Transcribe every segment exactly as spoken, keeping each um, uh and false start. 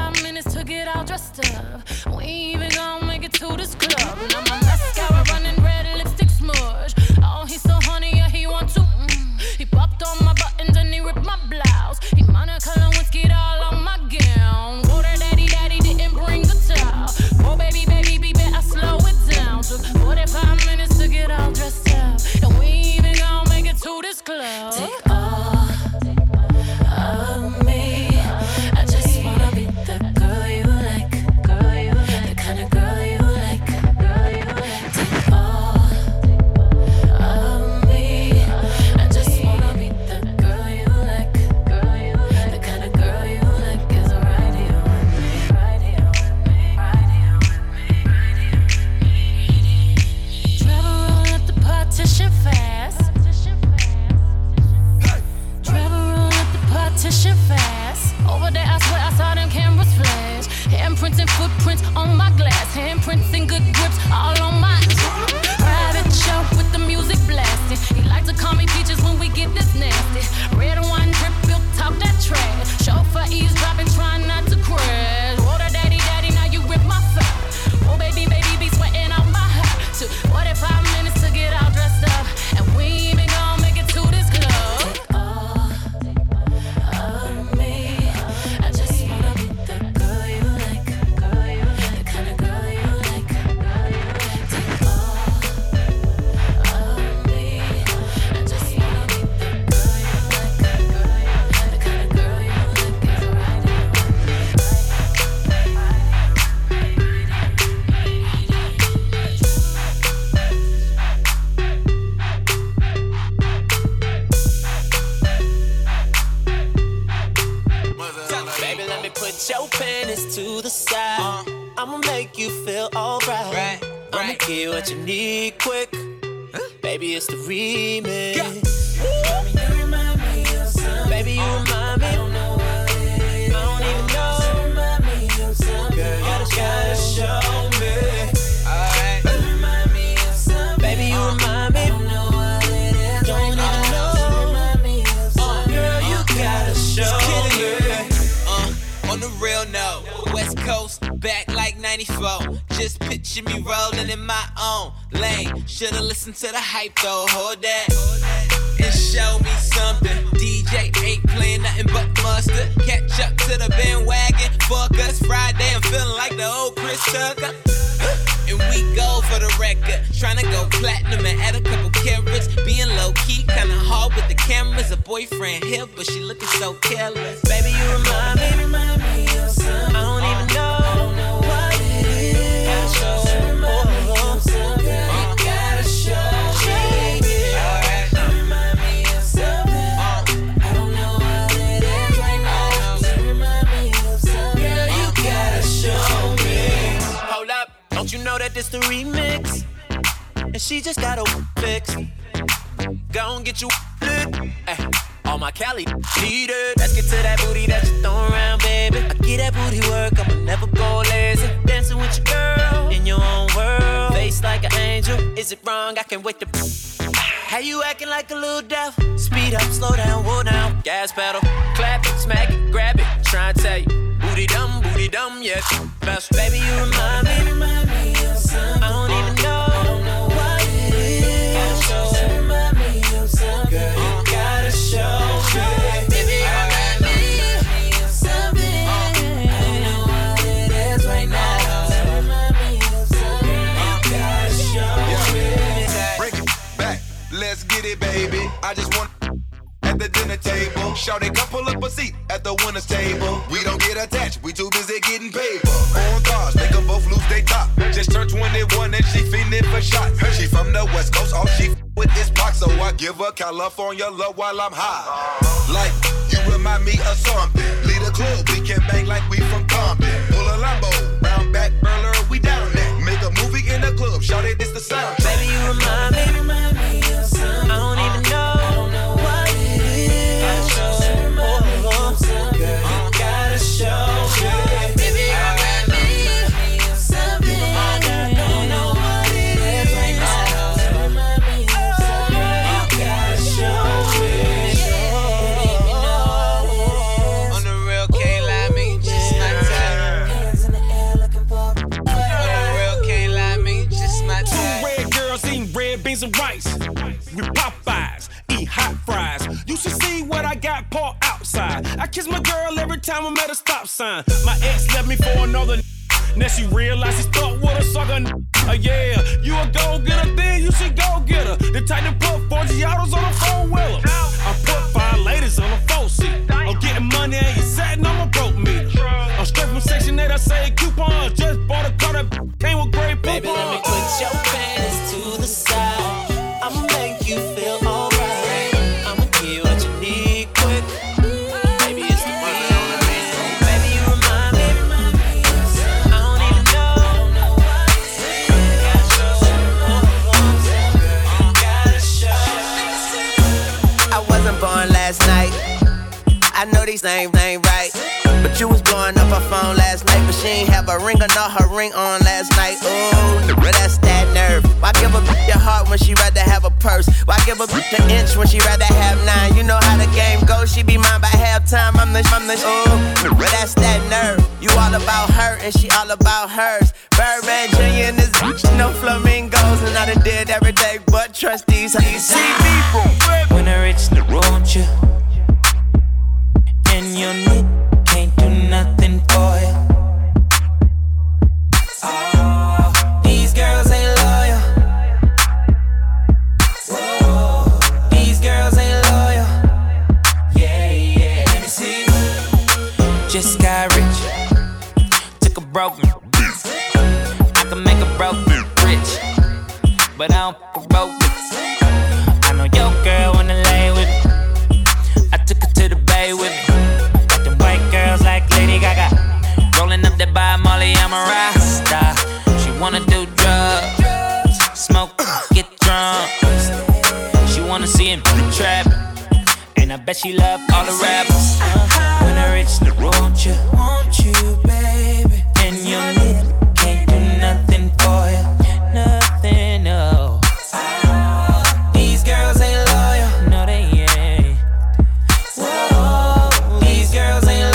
forty-five minutes to get all dressed up. We ain't even gonna make it to this club. Now my mascara running red, lipstick smudge. Oh, he's so honey, yeah, he want to. Mm. He popped on my buttons and he ripped my blouse. He Monica Lewinsky all on my gown. Water daddy, daddy didn't bring the towel. Oh, baby, baby, baby, I slow it down. Took forty-five minutes to get all dressed up. And we ain't even gonna make it to this club. Take all of me. I just wanna be the girl you like. Girl you like. The kind of girl you like. Girl you like. Take all of me. I just wanna be the girl you like. Girl you like. The kind of girl you like is right here with me. Right here with me. Right here with me. Right here with me. Travel roll up the partition fast. Travel roll up the partition fast. Over there, I swear I saw them cameras flash. Handprints and footprints on my glass. Handprints and good grips all on my private show with the music blasting. He like to call me peaches when we get this nasty. Red wine drip, built top that trash. Chauffeur eavesdropping, trying not to crash. Water daddy, daddy, now you rip my fat. Oh baby, baby, be sweating out my hat. Took forty-five minutes to get all dressed up, and we ain't even gonna make it to this club. Take all of me. I just wanna be the girl you like. Girl you like. The kind of girl you like. Girl you like. Take all of me. I just wanna be the girl you like. Girl you like. The kind of girl you like is right here with me. Right here, right here, Baby, let me put your panties to the side. Uh, I'ma make you feel alright. Right, I'ma right. give you what you need quick. Huh? Baby, it's the remix. Yeah. Baby, you remind me of something. Baby, you remind me. I don't know what it is. I don't even know. You remind me of something. Girl, you just gotta show me. Alright. You remind me of something. Baby, you remind me. I don't know what it is. Don't even know. You remind me of something. Girl, you gotta show me. On the real note, West Coast, back like ninety-four. Just picture me rolling in my own lane. Should've listened to the hype though, hold that. And show me something. D J ain't playing nothing but mustard. Catch up to the bandwagon. Fuck us Friday, I'm feeling like the old Chris Tucker. And we go for the record. Tryna go platinum and add a couple carats. Being low key, kinda hard with the cameras. A boyfriend here, but she looking so careless. Baby, you remind me, remind me of something. I don't even know, I don't know what it is. Gotta show, you remind me of something. You gotta show me. Alright, you remind me of something. I don't know what it is right now. You remind me of something. Girl, you gotta show me. Hold up. Don't you know that this the remix? And she just got a fix. Go and get you lit. Ay, all my Cali need it. Let's get to that booty that you throw around, baby. I get that booty work, I'ma never go lazy. Dancing with your girl in your own world. Face like an angel, is it wrong? I can't wait to. How you acting like a little deaf? Speed up, slow down, roll down. Gas pedal, clap it, smack it, grab it. Try and tell you. Booty dumb, booty dumb, yeah. Best. Baby, you remind me, remind me of something. I don't even know, I don't know what it is. Gotta show, you remind me of something. Girl, you gotta show me. Baby, you remind me of something. I don't know what it is right now. You remind me of something. You gotta show me. Break it back, let's get it, baby. I just want at the dinner table. Shawty, come pull up a seat at the winner's table. We don't get attached, we too busy getting paid. On cars, make them both lose they top. Just turned twenty-one and she feeling for shots. She from the West Coast, all she f- with is Pac. So I give her California love while I'm high. Like, you remind me of something. Lead a club, we can bang like we from Compton. Pull a Lambo, round back, burler, we down there. Make a movie in the club, shawty, this the sound. Baby, you remind me, remind me of something. I don't even know, I don't know what it is. Gotta show, you remind me of something. Girl, you gotta show me. Baby, you remind me of something. I don't know what it is right now. You remind me of something. You gotta show me. On the real, can't lie, me just not tired. and rice with Popeyes, eat hot fries. You should see what I got parked outside. I kiss my girl every time I'm at a stop sign. My ex left me for another. Now she realized she stuck with a sucker. Uh, yeah, you a go-getter, then you should go get her. The type to put four Giottos on a four-wheeler. I put five ladies on a four-seat. I'm getting money and you satin on my broke meter. I'm straight from Section eight, I say coupons. Just bought a car that came with great coupons. Baby, let me put your panties to the side. I'ma make you feel alright. I'ma give you what you need quick. Baby, it's the weekend. Baby, you remind me. I don't even know. Gotta show. I wasn't born last night. I know these names ain't right. But you was blowing up her phone last night, but she ain't have a ring or not her ring on last night. Ooh, that's that nerve. Why give a bitch your heart when she rather have a purse? Why give a bitch an inch when she rather have nine? You know how the game goes, she be mine by halftime. I'm the, I'm the, ooh, that's that nerve. You all about her and she all about hers. Birdman Junior and this bitch, no flamingos. And I done did every day but trust these. See me from when I reach the road, you and your knit can't do nothing for you. Oh, these girls ain't loyal. Whoa, these girls ain't loyal. Yeah, yeah, let me see. Just got rich, took a broke man. I can make a broke man rich, but I don't fuck a broke man. I know your girl wanna lay with me. I took her to the bay with me. Girls like Lady Gaga, rolling up that by Molly, I'm a Rasta. She wanna do drugs, smoke, get drunk. She wanna see him trap, and I bet she love all the rappers. When I reach the road, you want you, baby, and your lip can't do nothing for you, nothing, no. These girls ain't loyal, no they ain't. Whoa, these girls ain't.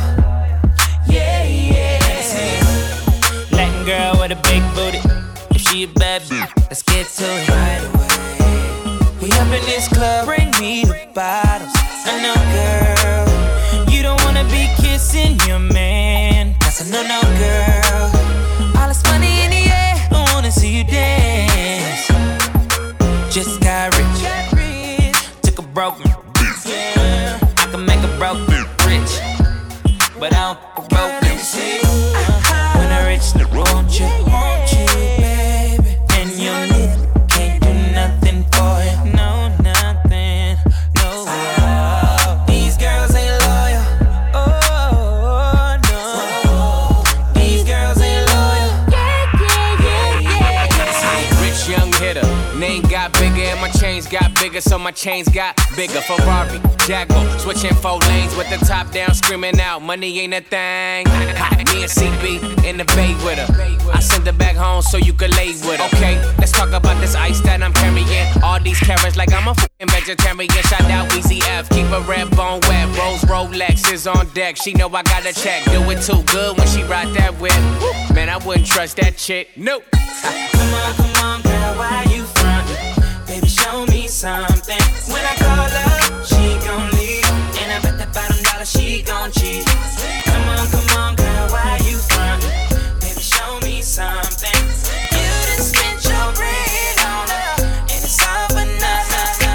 Girl with a big booty, if she a bad bitch, let's get to it right away. We up in this club, bring me the bottles. I know, girl, you don't wanna be kissing your man. That's a no-no, girl. All this money in the air, I wanna see you dance. Just got rich, took a broke man. I can make a broke man rich, but I don't fuck a broke man. When I reach the road, you want you, baby, and your lip can't do nothing for you, no, nothing, no. Oh, these girls ain't loyal, oh, no. These girls ain't loyal, yeah, yeah, yeah, yeah, yeah. Rich young hitter, name got bigger and my chains got bigger, so my chains got bigger. Ferrari, Jaguar, switching four lanes with the top down, screaming out, money ain't a thing. Me and C B in the bay with her. I sent her back home so you could lay with her. Okay, let's talk about this ice that I'm carrying. All these carrots like I'm a f***ing vegetarian. Shout out Weezy F, keep a red bone wet. Rose Rolex is on deck. She know I got a check. Do it too good when she ride that whip. Man, I wouldn't trust that chick. Nope. Come on, come on, girl, why you frontin'? Baby, show me something. When I call her, she gon' leave, and I bet that bottom dollar she gon' cheat. Come on, come on, girl, why you frontin'? Baby, show me something. You done spent your bread on her, and it's all for nothing.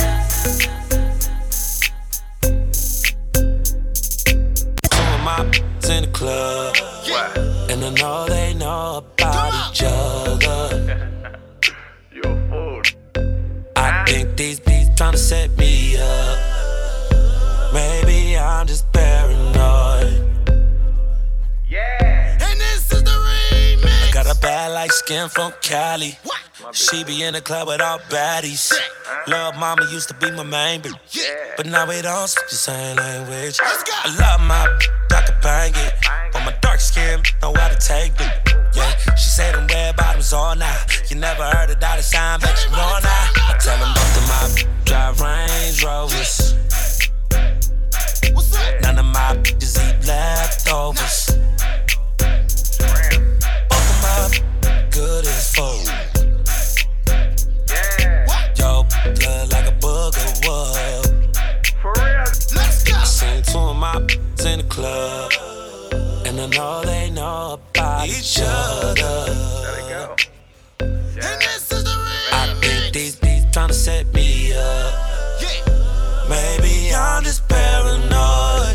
Some of my b****s in the club, and I know they know about each other. I think these beats tryna set me up. Maybe I'm just paranoid. Yeah. And this is the remix. I got a bad like skin from Cali. She be in the club with all baddies. Love mama used to be my main bitch, but now we don't speak the same language. I love my b****, I can bang it, but my dark skin know how to take it. Yeah, she say them red bottoms all night. You never heard a dollar sign, but you know now. I tell them both of my b****, drive Range Rovers. None of my bitches eat leftovers. Both of my b***, good as food. set me up. Maybe I'm just paranoid.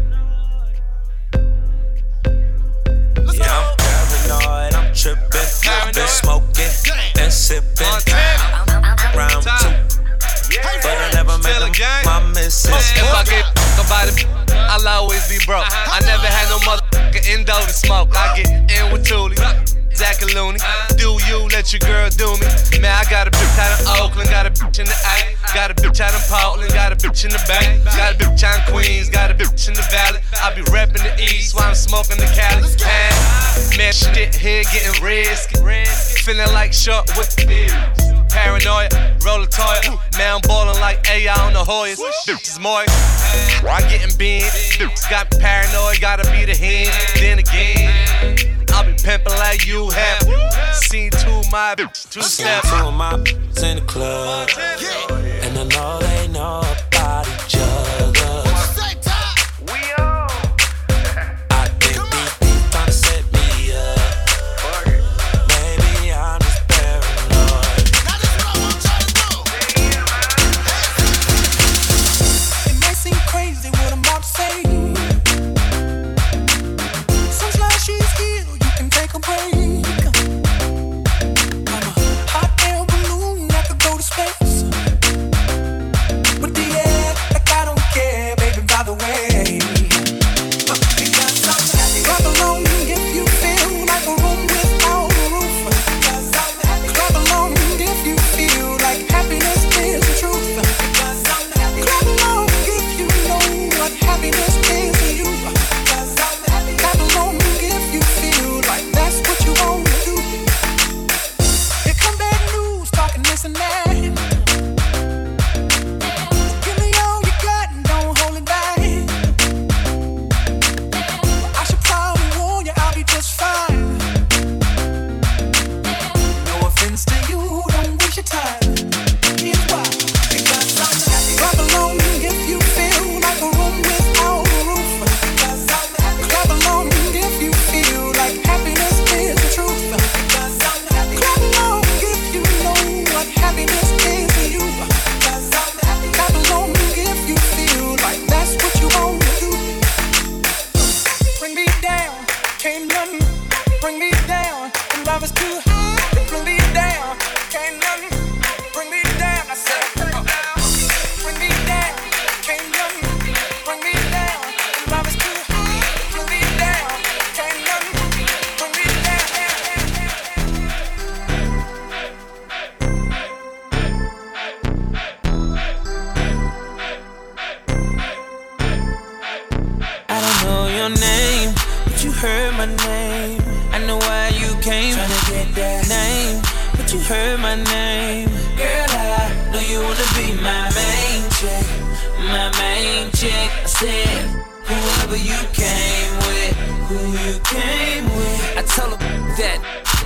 Yeah, I'm paranoid, I'm tripping. Been smoking, been sipping. Round two, but I never met them, my missus. If I get about it, I'll always be broke. I never had no motherfucking endo to smoke. I get in with Thule, Zach and Looney. Do you let your girl do me? Man, I got a bitch out of Oakland, got a bitch in the A, got a bitch out of Portland, got a bitch in the Bay, got a bitch out in Queens, got a bitch in the Valley. I be reppin' the East while I'm smoking the Cali. Man, man, shit here getting risky, feeling like short with the beers. Paranoia, roll a toy. Man, I'm ballin' like A I on the Hoyas. Bitches moist, I getting big. Bitches got me paranoid, gotta be the hand. Then again, I'll be pimpin' like you have. Seen two of my bitches, two steps. Two of my bitches in the club, and I know they know about each other. I think these people tryna set me up. Maybe I'm just paranoid. It may seem crazy what I'm about to say. Since last she's here, you can take a break. I'm a hot air balloon that could go to space. But the air, like I don't care, baby, by the way. Because I'm happy. Clap along if you feel like a room without a roof. Because I'm happy. Clap along if you feel like happiness is the truth. Because I'm happy. Clap along if you know what happiness is to you. Because I'm happy. Clap along if you feel like that's what you want to do. Here come bad news, talking this and that. Give me all you got and don't hold it back. I should probably warn you, I'll be just fine. No offense to you, don't waste your time. Here's why. Because I'm happy. Clap along if you feel like a room without a roof. Because I'm happy. Clap along if you feel like happiness is the truth. Because I'm happy. Clap along if you know what happiness is to you. Because I'm happy. Clap along if you feel like that's what you want to do. Bring me down, can't nothing bring me down. The love is too high, bring me down, can't nothing bring me down. I said, bring me down, can't nothing bring me down. The love is too high, bring me down, can't nothing bring me down. I don't know your name, but you heard my name. I know why you came, tryna get that name, but you heard my name. Girl, I know you wanna be my main chick, my main chick. I said, whoever you came with, who you came with. I told her that.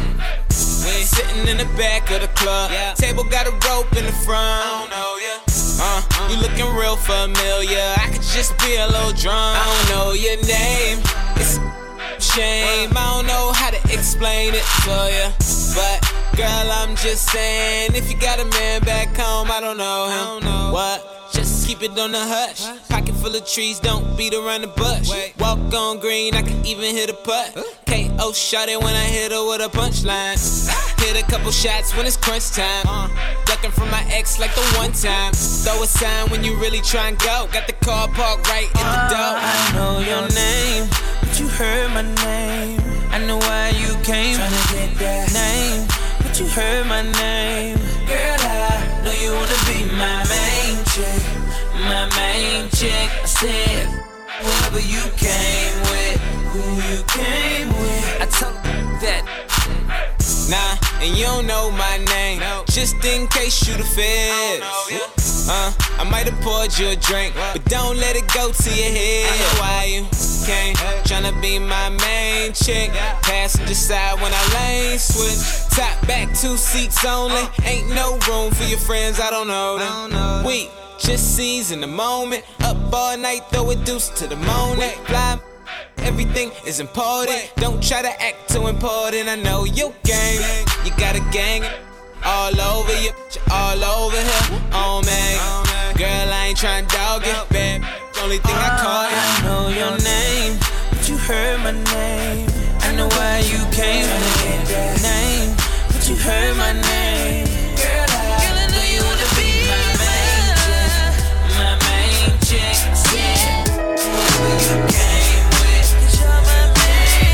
We sitting in the back of the club, yeah. Table got a rope in the front. I don't know, yeah. Uh, you looking real familiar. I could just be a little drunk. I don't know your name. It's a shame. I don't know how to explain it to you, but girl, I'm just saying, if you got a man back home, I don't know him. I don't know. What? Just keep it on the hush. Pocket full of trees, don't beat around the bush. Walk on green, I can even hit a putt. K O shot it when I hit her with a punchline. Hit a couple shots when it's crunch time. Ducking from my ex like the one time. Throw a sign when you really try and go. Got the car parked right in the door. I know your name, but you heard my name. I know why you came, tryna get that name, but you heard my name. Girl, I know you wanna be my main chick, my main chick. I said, whoever you came with, who you came with. I told that. Nah, and you don't know my name, no. Just in case you the feds. Uh, I might have poured you a drink, but don't let it go to your head. I know why you came, tryna be my main chick. Passenger side when I lane switch. Top back, two seats only. Ain't no room for your friends, I don't know them. We just seize in the moment. Up all night, throw a deuce to the morning. Fly. Everything is important. Don't try to act too important. I know your game. You got a gang. all over you, all over here. Oh man, girl, I ain't tryna dog it, babe. Only thing I call you. I know your name, but you heard my name. I know why you came when I gave that name, but you heard my name. Girl, I, girl, I know you wanna be my main chick, my main chick. Yeah, who you came with? 'Cause you're my main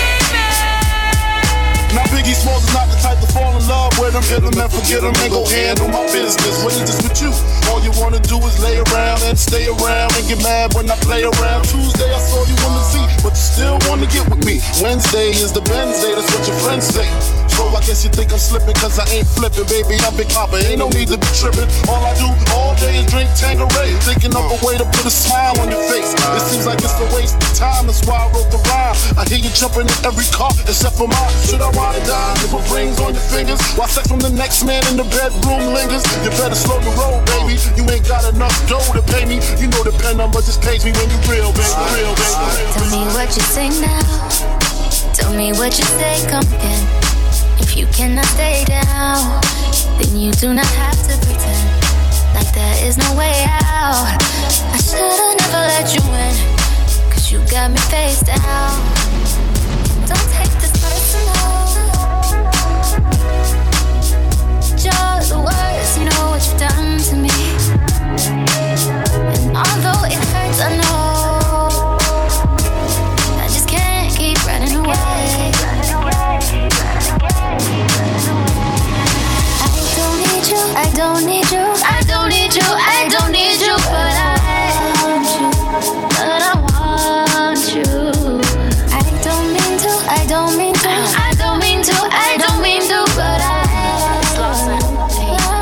chick. Now Biggie Smalls is not the type to fall in love with him, hit him and forget him and go handle my business. When it's just with you, all you wanna do is lay around and stay around and get mad when I play around. Tuesday I saw you on the Z, but you still wanna get with me. Wednesday is the Benz day, that's what your friends say. So I guess you think I'm slipping cause I ain't flipping, baby, I'm Big Papa, ain't no need to be tripping. All I do all day is drink Tanqueray, thinking of a way to put a smile on your face. It seems like it's a waste of time, that's why I wrote the rhyme. I hear you jumping in every car except for mine. Should I ride or die? Put rings on your fingers while sex from the next man in the bedroom lingers. You better slow the road, baby, you ain't got enough dough to pay me. You know the pen number just pays me when you real, baby, real, baby. Tell me what you say now, tell me what you say, come again. If you cannot stay down, then you do not have to pretend like there is no way out. I should've never let you in, cause you got me face down. Don't take this personal, you're the worst, you know what you've done to me. And although it hurts, I know I just can't keep running away. I don't need you, I don't need you, I don't need you, but I want you, but I want you. I don't mean to, I don't mean to, I don't mean to, I don't mean to, but I love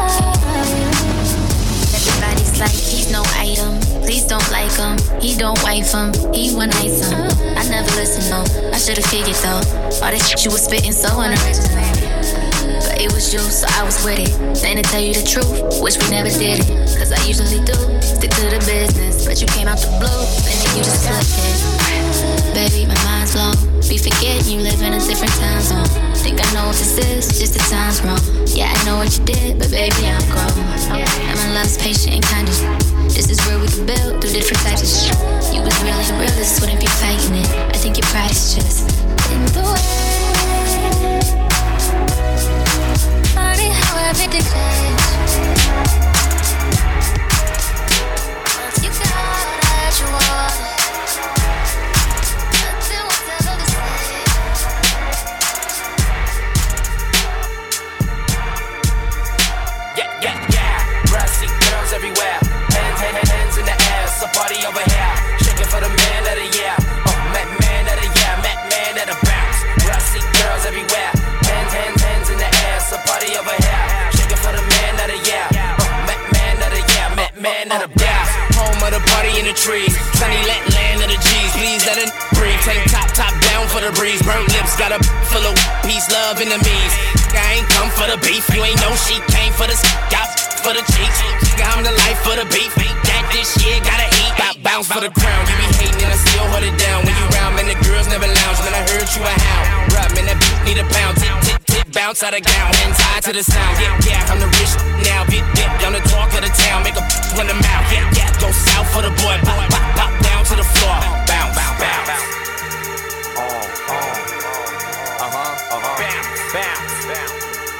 you. Everybody's like, he's no item, please don't like him, he don't wife him, he one ice him. I never listen, no, I should've figured though, all that shit you was spitting so unoriginal. But it was you, so I was with it. Then to tell you the truth, wish we never did it. Cause I usually do, stick to the business. But you came out the blue, and then you just flipped it. Baby, my mind's blown. Be forgetting you live in a different time zone. Think I know what this is, just the time's wrong. Yeah, I know what you did, but baby, I'm grown. And my love's patient and kind of. This is where we can build through different types of shit. You was really real, this wouldn't be fighting it. I think your pride is just in the way. Funny how everything changed. Once you got what you want, nothing was ever the same. Yeah, yeah, yeah. Rusty girls everywhere. Hands, hands, hands in the air. It's a party over here. Shaking for the man of the year. Oh, man, man of the year. Man, man of the bounce. Rusty girls everywhere. Hands, hands, hands in the air. It's a party over here. Shaking for the man of the year. Oh, man, man of the year. Man, man of the bounce. Home of the party in the trees. Sunny let land of the G's. Please let it breathe. Tank top, top down for the breeze. Burnt lips got a full of peace, love, enemies. I ain't come for the beef. You ain't know she came for the got for the cheeks. I'm the life for the beef. That this shit gotta eat. Got bounce for the crown. You be hating and I still hold it down. When you round, man, the girls never lounge. Man, I heard you a hound. Rub, man, that beat need a pound. Tick, tick, tick, bounce out of gown. Hands high to the sound. Yeah, yeah, I'm the rich now. Big dip down the talk of the town. Make a run them out. Yeah, yeah, go south for the boy. Pop, pop, pop down to the floor. Bounce, bounce, bounce. Oh, oh. Uh-huh, uh-huh. Bounce, bounce, bounce.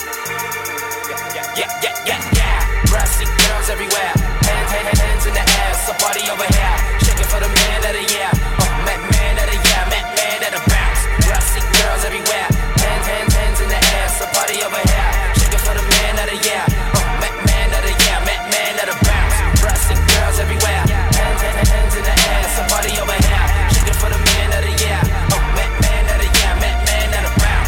Yeah, yeah, yeah, yeah, yeah. Rusty girls everywhere. Hands, hands, hands in the air. It's a party over here. Shaking for the man of the year. Oh, man, man of the year. Man, man of the bounce. Rusty girls everywhere. Hands, hands, hands in the air. It's a party over here. Shaking for the man of the year. Oh, man, man of the year. Man, man of the bounce. Rusty girls everywhere. Hands, hands, hands in the air. It's a party over here. Shaking for the man of the year. Oh, man, man of the year. Man, man of the bounce.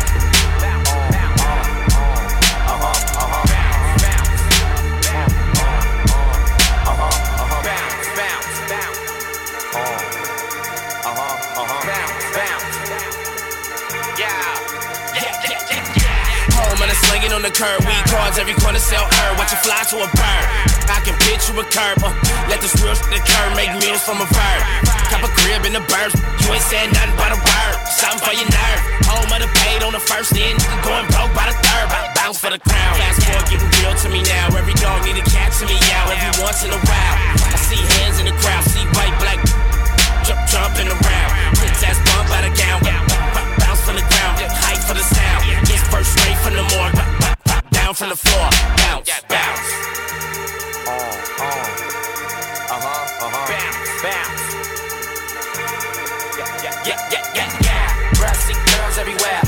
Slinging on the curb, weed cards, every corner sell herb. Watch it fly to a bird. I can pitch you a curb, uh, let this real shit occur. Make meals from a bird. Cop a crib in the burbs, you ain't said nothing but a word. Something for your nerve. Home of the paid on the first end, going broke by the third. I bounce for the crown. Fast forward, getting real to me now. Every dog need a cat to me out. Every once in a while, I see hands in the crowd, see white, black, jump, jumping around. Hits ass bump out of gown, bounce from the ground, hype for the sound. Just first straight from the morgue, down from the floor, bounce, bounce. Uh, uh, uh-huh, uh-huh. Bounce, bounce. Yeah, yeah, yeah, yeah, yeah. Brassy girls everywhere.